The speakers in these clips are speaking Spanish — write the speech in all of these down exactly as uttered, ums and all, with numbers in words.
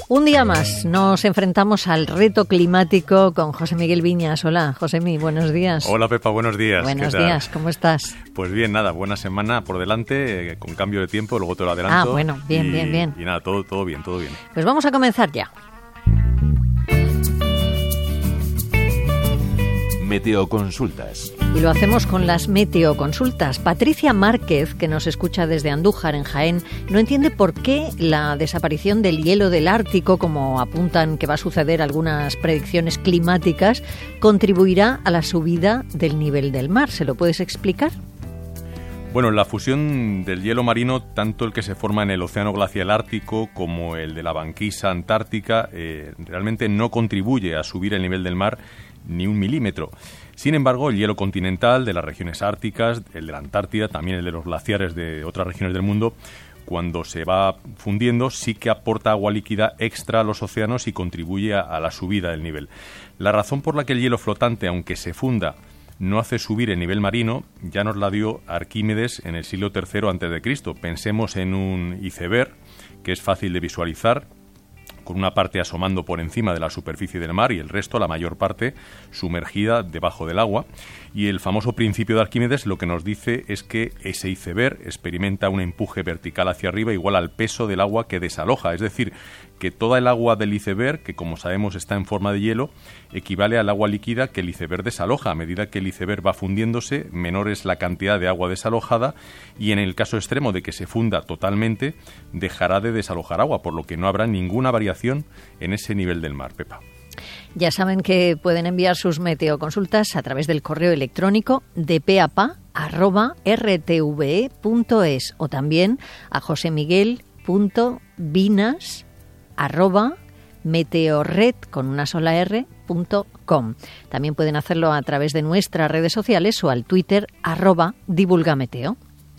Un día más nos enfrentamos al reto climático con José Miguel Viñas. Hola, Josemi, buenos días. Hola, Pepa, buenos días. Buenos días, ¿cómo estás? Pues bien, nada, buena semana por delante, eh, con cambio de tiempo, luego te lo adelanto. Ah, bueno, bien, y, bien, bien. Y nada, todo, todo bien, todo bien. Pues vamos a comenzar ya. Meteoconsultas. Y lo hacemos con las meteoconsultas. Patricia Márquez, que nos escucha desde Andújar, en Jaén, no entiende por qué la desaparición del hielo del Ártico, como apuntan que va a suceder algunas predicciones climáticas, contribuirá a la subida del nivel del mar. ¿Se lo puedes explicar? Bueno, la fusión del hielo marino, tanto el que se forma en el océano glacial ártico como el de la banquisa antártica, eh, realmente no contribuye a subir el nivel del mar ni un milímetro. Sin embargo, el hielo continental de las regiones árticas, el de la Antártida, también el de los glaciares de otras regiones del mundo, cuando se va fundiendo, sí que aporta agua líquida extra a los océanos y contribuye a, a la subida del nivel. La razón por la que el hielo flotante, aunque se funda, no hace subir el nivel marino, ya nos la dio Arquímedes en el siglo tercero antes de Cristo. Pensemos en un iceberg, que es fácil de visualizar, con una parte asomando por encima de la superficie del mar y el resto, la mayor parte, sumergida debajo del agua. Y el famoso principio de Arquímedes lo que nos dice es que ese iceberg experimenta un empuje vertical hacia arriba igual al peso del agua que desaloja. Es decir, que toda el agua del iceberg, que como sabemos está en forma de hielo, equivale al agua líquida que el iceberg desaloja. A medida que el iceberg va fundiéndose, menor es la cantidad de agua desalojada y en el caso extremo de que se funda totalmente, dejará de desalojar agua, por lo que no habrá ninguna variación en ese nivel del mar, Pepa. Ya saben que pueden enviar sus meteoconsultas a través del correo electrónico de pe a pa arroba erre te ve e punto es o también a josemiguel punto vinas arroba meteorred con una sola r punto com. También pueden hacerlo a través de nuestras redes sociales o al Twitter arroba divulgameteo.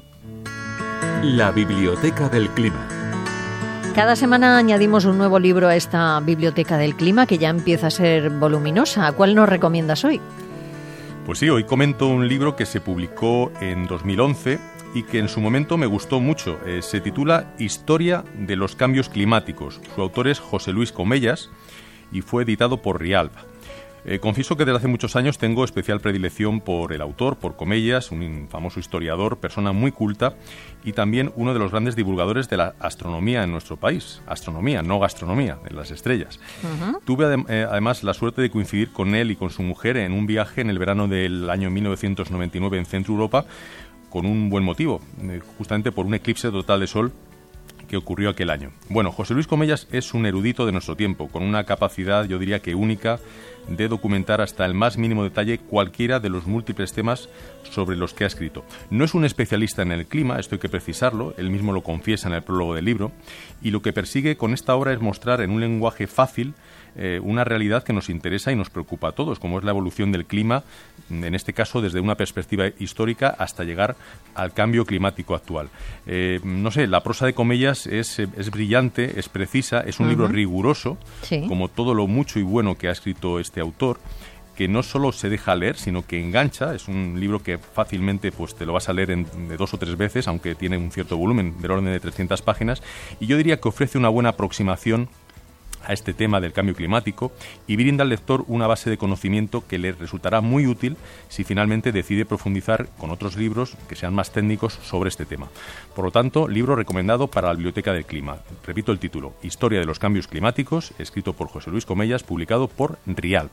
La Biblioteca del Clima. Cada semana añadimos un nuevo libro a esta Biblioteca del Clima que ya empieza a ser voluminosa. ¿Cuál nos recomiendas hoy? Pues sí, hoy comento un libro que se publicó en dos mil once y que en su momento me gustó mucho. Eh, se titula Historia de los cambios climáticos. Su autor es José Luis Comellas y fue editado por Rialb. Eh, confieso que desde hace muchos años tengo especial predilección por el autor, por Comellas, un famoso historiador, persona muy culta y también uno de los grandes divulgadores de la astronomía en nuestro país. Astronomía, no gastronomía, de las estrellas. Uh-huh. Tuve adem- eh, además la suerte de coincidir con él y con su mujer en un viaje en el verano del año mil novecientos noventa y nueve en Centro Europa, con un buen motivo, eh, justamente por un eclipse total de sol que ocurrió aquel año. Bueno, José Luis Comellas es un erudito de nuestro tiempo, con una capacidad, yo diría que única, de documentar hasta el más mínimo detalle cualquiera de los múltiples temas sobre los que ha escrito. No es un especialista en el clima, esto hay que precisarlo, él mismo lo confiesa en el prólogo del libro, y lo que persigue con esta obra es mostrar en un lenguaje fácil eh, una realidad que nos interesa y nos preocupa a todos, como es la evolución del clima, en este caso desde una perspectiva histórica hasta llegar al cambio climático actual. Eh, no sé, la prosa de Comellas es, es brillante, es precisa, es un uh-huh. libro riguroso, sí. como todo lo mucho y bueno que ha escrito este autor, que no solo se deja leer, sino que engancha. Es un libro que fácilmente pues te lo vas a leer en, de dos o tres veces, aunque tiene un cierto volumen del orden de trescientas páginas, y yo diría que ofrece una buena aproximación a este tema del cambio climático y brinda al lector una base de conocimiento que le resultará muy útil si finalmente decide profundizar con otros libros que sean más técnicos sobre este tema. Por lo tanto, libro recomendado para la Biblioteca del Clima. Repito el título, Historia de los cambios climáticos, escrito por José Luis Comellas, publicado por Rialb.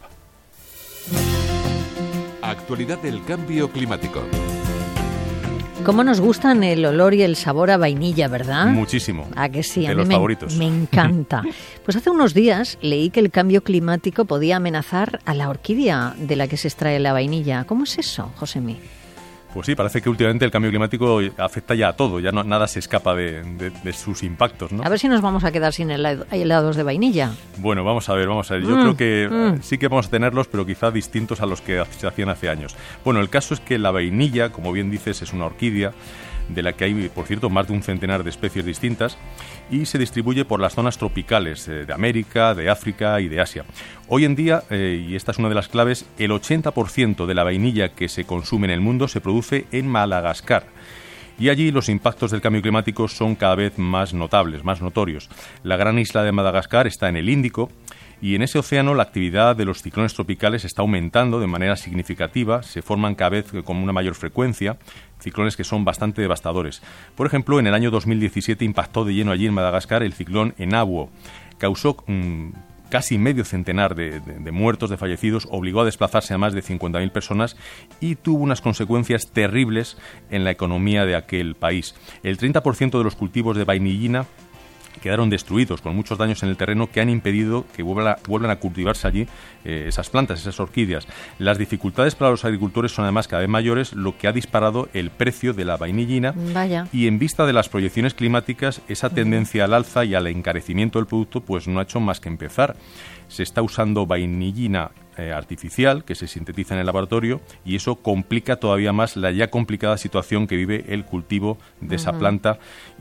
Actualidad del cambio climático. ¿Cómo nos gustan el olor y el sabor a vainilla, verdad? Muchísimo. ¿A que sí? De a los mí me, favoritos. me encanta. Pues hace unos días leí que el cambio climático podía amenazar a la orquídea de la que se extrae la vainilla. ¿Cómo es eso, Josemi? Pues sí, parece que últimamente el cambio climático afecta ya a todo, ya no, nada se escapa de, de, de sus impactos, ¿no? A ver si nos vamos a quedar sin helado, helados de vainilla. Bueno, vamos a ver, vamos a ver. Yo mm, creo que mm. sí que vamos a tenerlos, pero quizá distintos a los que se hacían hace años. Bueno, el caso es que la vainilla, como bien dices, es una orquídea de la que hay, por cierto, más de un centenar de especies distintas y se distribuye por las zonas tropicales eh, de América, de África y de Asia. Hoy en día, eh, y esta es una de las claves, el ochenta por ciento de la vainilla que se consume en el mundo se produce en Madagascar. Y allí los impactos del cambio climático son cada vez más notables, más notorios. La gran isla de Madagascar está en el Índico, y en ese océano la actividad de los ciclones tropicales está aumentando de manera significativa, se forman cada vez con una mayor frecuencia, ciclones que son bastante devastadores. Por ejemplo, en el año dos mil diecisiete impactó de lleno allí en Madagascar el ciclón Enabuo, causó mmm, casi medio centenar de, de, de muertos, de fallecidos, obligó a desplazarse a más de cincuenta mil personas y tuvo unas consecuencias terribles en la economía de aquel país. El treinta por ciento de los cultivos de vainillina quedaron destruidos, con muchos daños en el terreno que han impedido que vuelvan a, vuelvan a cultivarse allí eh, esas plantas, esas orquídeas. Las dificultades para los agricultores son además cada vez mayores, lo que ha disparado el precio de la vainillina. Vaya. Y en vista de las proyecciones climáticas, esa tendencia al alza y al encarecimiento del producto pues no ha hecho más que empezar. Se está usando vainillina eh, artificial que se sintetiza en el laboratorio y eso complica todavía más la ya complicada situación que vive el cultivo de esa uh-huh. planta,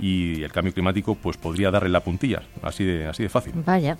y el cambio climático pues podría darle la puntilla, así de, así de fácil. Vaya.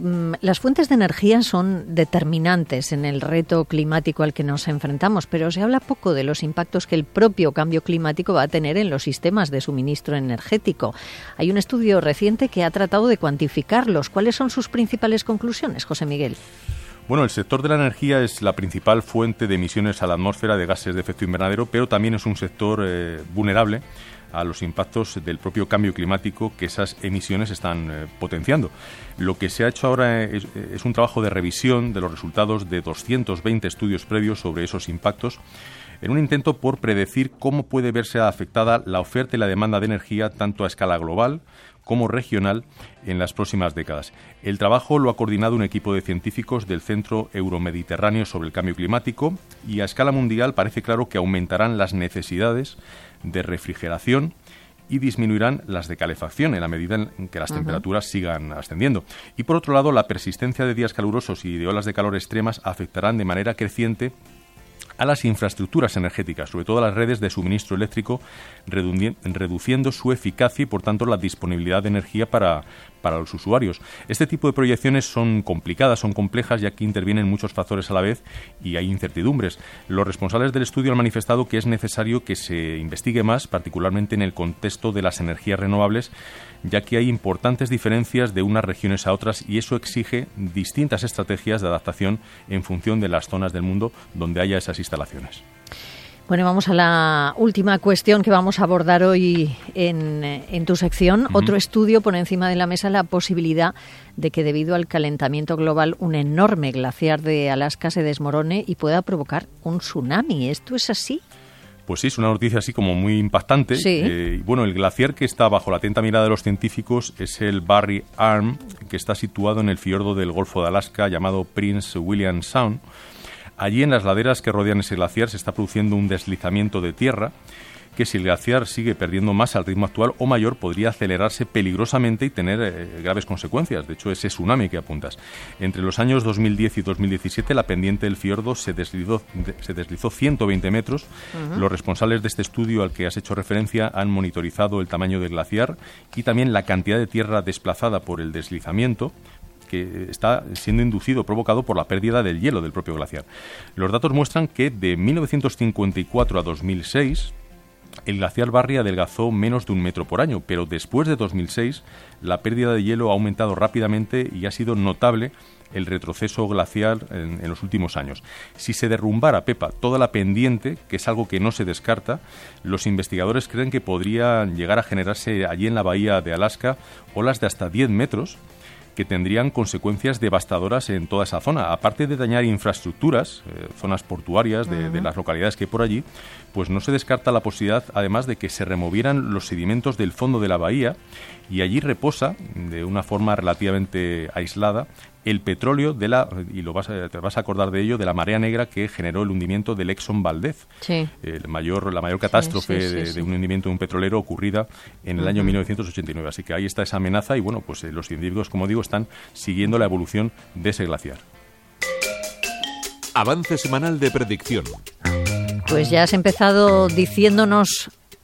Las fuentes de energía son determinantes en el reto climático al que nos enfrentamos, pero se habla poco de los impactos que el propio cambio climático va a tener en los sistemas de suministro energético. Hay un estudio reciente que ha tratado de cuantificarlos. ¿Cuáles son sus principales conclusiones, José Miguel? Bueno, el sector de la energía es la principal fuente de emisiones a la atmósfera de gases de efecto invernadero, pero también es un sector eh, vulnerable a los impactos del propio cambio climático que esas emisiones están eh, potenciando. Lo que se ha hecho ahora es, es un trabajo de revisión de los resultados de doscientos veinte estudios previos sobre esos impactos, en un intento por predecir cómo puede verse afectada la oferta y la demanda de energía tanto a escala global como regional en las próximas décadas. El trabajo lo ha coordinado un equipo de científicos del Centro Euromediterráneo sobre el Cambio Climático y a escala mundial parece claro que aumentarán las necesidades de refrigeración y disminuirán las de calefacción en la medida en que las uh-huh. temperaturas sigan ascendiendo. Y por otro lado, la persistencia de días calurosos y de olas de calor extremas afectarán de manera creciente a las infraestructuras energéticas, sobre todo a las redes de suministro eléctrico, redu- reduciendo su eficacia y, por tanto, la disponibilidad de energía para, para los usuarios. Este tipo de proyecciones son complicadas, son complejas, ya que intervienen muchos factores a la vez y hay incertidumbres. Los responsables del estudio han manifestado que es necesario que se investigue más, particularmente en el contexto de las energías renovables, ya que hay importantes diferencias de unas regiones a otras y eso exige distintas estrategias de adaptación en función de las zonas del mundo donde haya esas instalaciones. Bueno, vamos a la última cuestión que vamos a abordar hoy en, en tu sección. Uh-huh. Otro estudio pone encima de la mesa la posibilidad de que debido al calentamiento global un enorme glaciar de Alaska se desmorone y pueda provocar un tsunami. ¿Esto es así? Pues sí, es una noticia así como muy impactante. Sí. Eh, bueno, el glaciar que está bajo la atenta mirada de los científicos es el Barry Arm, que está situado en el fiordo del Golfo de Alaska llamado Prince William Sound. Allí en las laderas que rodean ese glaciar se está produciendo un deslizamiento de tierra que, si el glaciar sigue perdiendo masa al ritmo actual o mayor, podría acelerarse peligrosamente y tener eh, graves consecuencias. De hecho, ese tsunami que apuntas. Entre los años dos mil diez y dos mil diecisiete, la pendiente del fiordo se deslizó, de, se deslizó ciento veinte metros. Uh-huh. Los responsables de este estudio al que has hecho referencia han monitorizado el tamaño del glaciar y también la cantidad de tierra desplazada por el deslizamiento, que está siendo inducido, provocado por la pérdida del hielo del propio glaciar. Los datos muestran que de mil novecientos cincuenta y cuatro a dos mil seis el glaciar Barry adelgazó menos de un metro por año, pero después de dos mil seis la pérdida de hielo ha aumentado rápidamente y ha sido notable el retroceso glaciar en, en los últimos años. Si se derrumbara, Pepa, toda la pendiente, que es algo que no se descarta, los investigadores creen que podrían llegar a generarse allí en la bahía de Alaska olas de hasta diez metros, que tendrían consecuencias devastadoras en toda esa zona. Aparte de dañar infraestructuras, eh, zonas portuarias de, uh-huh. de las localidades que hay por allí, pues no se descarta la posibilidad, además, de que se removieran los sedimentos del fondo de la bahía y allí reposa, de una forma relativamente aislada, el petróleo de la, y lo vas a, te vas a acordar de ello, de la marea negra que generó el hundimiento del Exxon Valdez, sí. el mayor, la mayor catástrofe sí, sí, sí, de, sí. de un hundimiento de un petrolero ocurrida en el uh-huh. año mil novecientos ochenta y nueve. Así que ahí está esa amenaza y, bueno, pues eh, los científicos, como digo, están siguiendo la evolución de ese glaciar. Avance semanal de predicción. Pues ya has empezado diciéndonos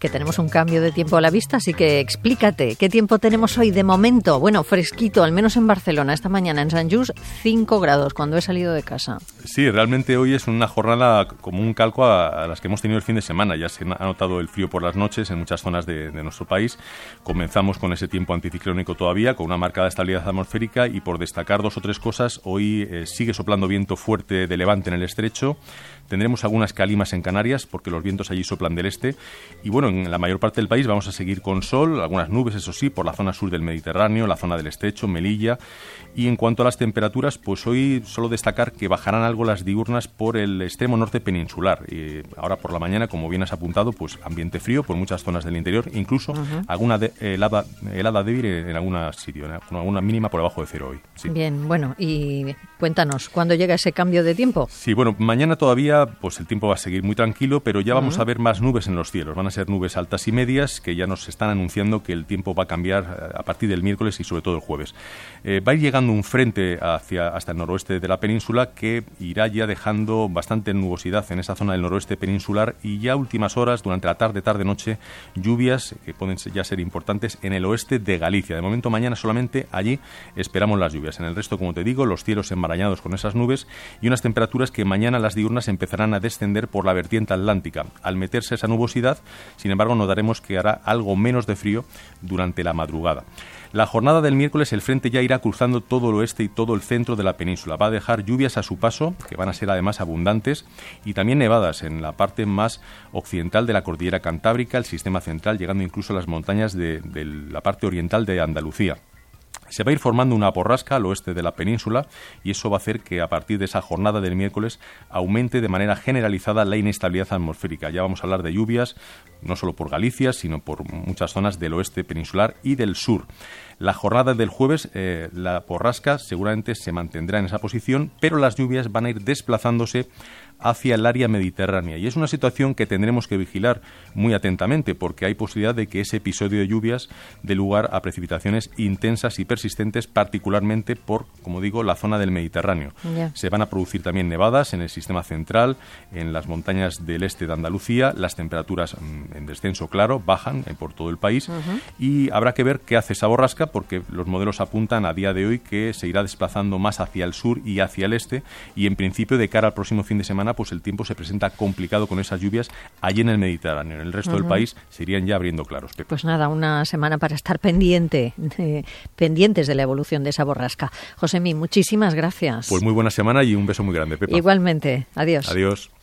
que tenemos un cambio de tiempo a la vista, así que explícate, ¿qué tiempo tenemos hoy de momento? Bueno, fresquito, al menos en Barcelona, esta mañana en Sant Just, cinco grados cuando he salido de casa. Sí, realmente hoy es una jornada como un calco a, a las que hemos tenido el fin de semana. Ya se ha notado el frío por las noches en muchas zonas de, de nuestro país. Comenzamos con ese tiempo anticiclónico todavía, con una marcada estabilidad atmosférica, y por destacar dos o tres cosas, hoy eh, sigue soplando viento fuerte de levante en el estrecho. Tendremos algunas calimas en Canarias, porque los vientos allí soplan del este. Y bueno, en la mayor parte del país vamos a seguir con sol, algunas nubes, eso sí, por la zona sur del Mediterráneo, la zona del estrecho, Melilla. Y en cuanto a las temperaturas, pues hoy solo destacar que bajarán algo las diurnas por el extremo norte peninsular. Y ahora por la mañana, como bien has apuntado, pues ambiente frío por muchas zonas del interior, incluso uh-huh. alguna de, helada, helada débil en algún sitio, con alguna mínima por debajo de cero hoy. Sí. Bien, bueno, y cuéntanos, ¿cuándo llega ese cambio de tiempo? Sí, bueno, mañana todavía pues el tiempo va a seguir muy tranquilo, pero ya vamos uh-huh. a ver más nubes en los cielos. Van a ser nubes altas y medias que ya nos están anunciando que el tiempo va a cambiar a partir del miércoles y sobre todo el jueves. Eh, va a ir llegando un frente hacia hasta el noroeste de la península que irá ya dejando bastante nubosidad en esa zona del noroeste peninsular, y ya últimas horas, durante la tarde, tarde-noche, lluvias que pueden ya ser importantes en el oeste de Galicia. De momento mañana solamente allí esperamos las lluvias. En el resto, como te digo, los cielos enmarañados con esas nubes y unas temperaturas que mañana las diurnas empezarán a descender por la vertiente atlántica. Al meterse esa nubosidad, sin embargo, notaremos que hará algo menos de frío durante la madrugada. La jornada del miércoles el frente ya irá cruzando todo el oeste y todo el centro de la península. Va a dejar lluvias a su paso, que van a ser además abundantes, y también nevadas en la parte más occidental de la cordillera cantábrica, el sistema central, llegando incluso a las montañas de, de la parte oriental de Andalucía. Se va a ir formando una borrasca al oeste de la península, y eso va a hacer que a partir de esa jornada del miércoles aumente de manera generalizada la inestabilidad atmosférica. Ya vamos a hablar de lluvias no solo por Galicia, sino por muchas zonas del oeste peninsular y del sur. La jornada del jueves, eh, la borrasca seguramente se mantendrá en esa posición, pero las lluvias van a ir desplazándose hacia el área mediterránea, y es una situación que tendremos que vigilar muy atentamente, porque hay posibilidad de que ese episodio de lluvias dé lugar a precipitaciones intensas y persistentes, particularmente por, como digo, la zona del Mediterráneo. Yeah. Se van a producir también nevadas en el sistema central, en las montañas del este de Andalucía. Las temperaturas mm, en descenso, claro, bajan eh, por todo el país, uh-huh. y habrá que ver qué hace esa borrasca, porque los modelos apuntan a día de hoy que se irá desplazando más hacia el sur y hacia el este, y en principio de cara al próximo fin de semana pues el tiempo se presenta complicado con esas lluvias allí en el Mediterráneo. En el resto uh-huh. del país se irían ya abriendo claros, Pepe. Pues nada, una semana para estar pendiente, de, pendientes de la evolución de esa borrasca. Josemi, muchísimas gracias. Pues muy buena semana y un beso muy grande, Pepa. Igualmente. Adiós. Adiós.